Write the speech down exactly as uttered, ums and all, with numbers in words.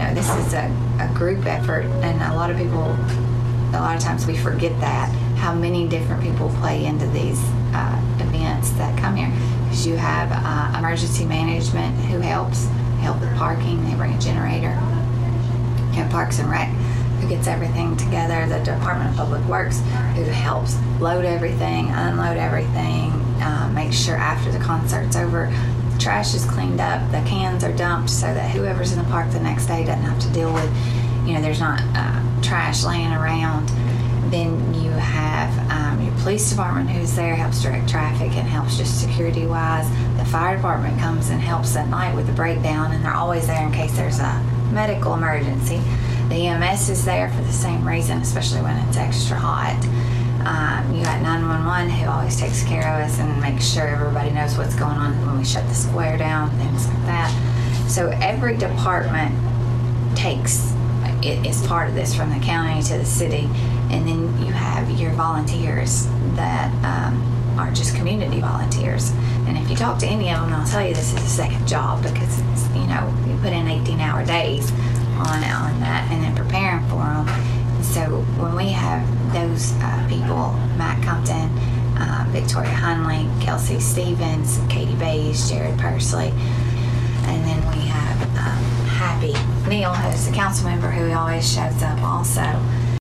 know, this is a, a group effort, and a lot of people, a lot of times we forget that, how many different people play into these uh, events that come here. Because you have uh, emergency management who helps, help with parking, they bring a generator. You have Parks and Rec who gets everything together, the Department of Public Works who helps load everything, unload everything, uh, make sure after the concert's over, the trash is cleaned up, the cans are dumped so that whoever's in the park the next day doesn't have to deal with, you know, there's not uh, trash laying around. Then you have um, your police department who's there, helps direct traffic and helps just security-wise. The fire department comes and helps at night with the breakdown, and they're always there in case there's a medical emergency. The E M S is there for the same reason, especially when it's extra hot. Um, you got nine one one who always takes care of us and makes sure everybody knows what's going on when we shut the square down, things like that. So every department takes, it is part of this, from the county to the city. And then you have your volunteers that um, are just community volunteers. And if you talk to any of them, they'll tell you this is a second job, because it's, you know, you put in eighteen hour days on, on that and then preparing for them. So when we have those uh, people, Matt Compton, uh, Victoria Hunley, Kelsey Stevens, Katie Bays, Jared Persley, and then we have um, Happy Neal, who's a council member who always shows up also.